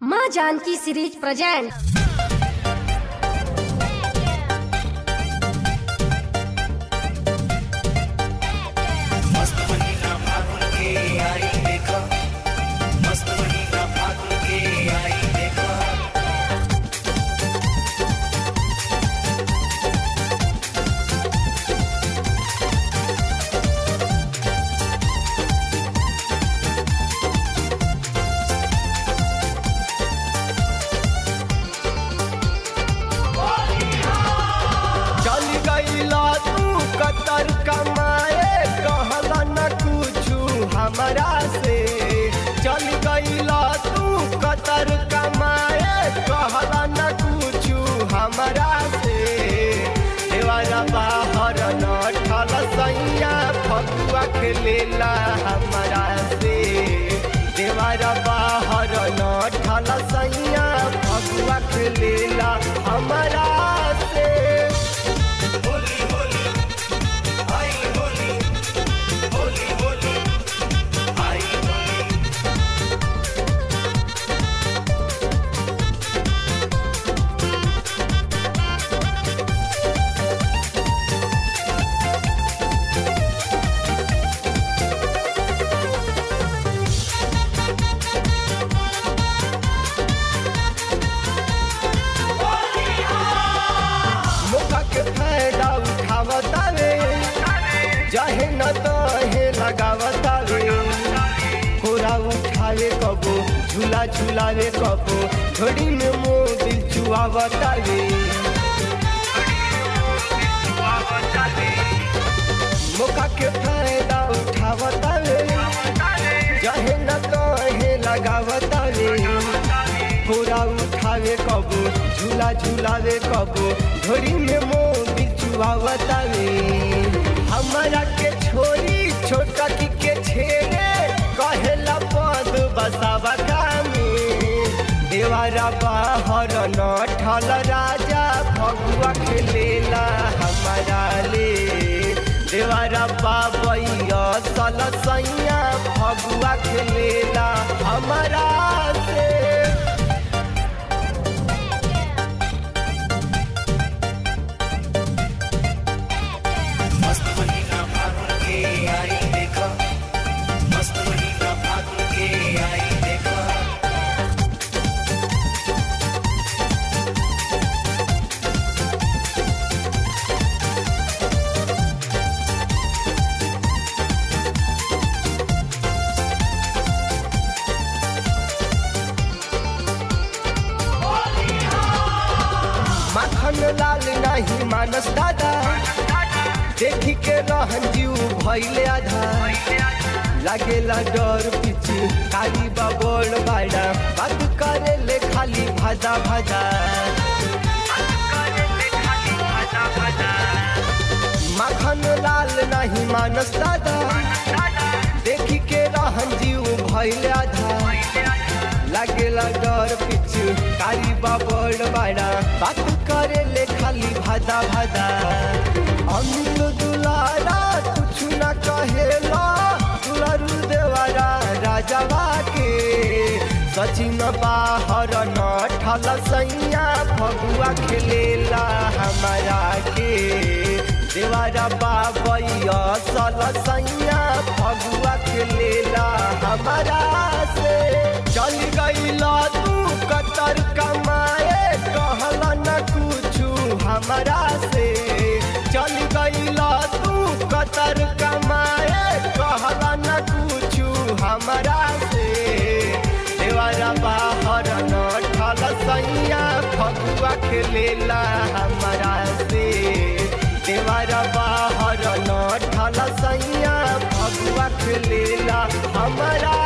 माँ Janaki series present. कतर कमाए कहला न कुछु हमरा से, चल गईला तू कतर कमाए कहला न कुछु हमरा से। देवारा बाहर न ठल सैया फगुआ खेलेला हमरा से। देवारा बाहर न ठल सैया फगुआ खेलेला हमरा से। जहे न तहे लगावतावे, कोरा उठावे कबो झूला झूलावे कबो, घड़ी में मोबिल चुआवतावे। मौका के फायदा उठावतावे, जहे न तहे लगावतावे, कोरा उठावे कबो झूला झूलावे कबो, घड़ी में मोबिल चुआवतावे। हमरा के छोरी छोटा की के छेड़े कहेला पद बसावा कामी। देवारा बाहर न ठल राजा फगुआ खेलेला हमारा ले। देवारा बाबैया सल सैया फगुआ खेलेला हमारा से। माखन लाल नहीं मानस दादा, देखी के रहन जीव भइले आधा। लागेला डर पीछे खाली बबोल बाड़ा, बात करे ले खाली भाजा भाजा। माखन लाल नहीं मानस दादा, देखी के रहन जीव भइले आधा। लागेला डर पीछे कारी बबोल बाड़ा, बात करे ले खाली भादा भादा। अमित दुलारा कुछ न कहेला, दुलारू देवारा राजावा के। सचिन बाहर न ठल सैया फगुआ खेलेला हमारा के। देवारा बाबैया सल सैया फगुआ खेलेला हमारा से। चल गईला तू कतर कमाए कहला न कुछु हमरा से। चल गईला तू कतर कमाए कहला न कुछु हमरा से। देवारा बाहर न ठल सैया फगुआ खेलेला हमरा से। देवारा बाहर न ठल सैया फगुआ खेलेला हमरा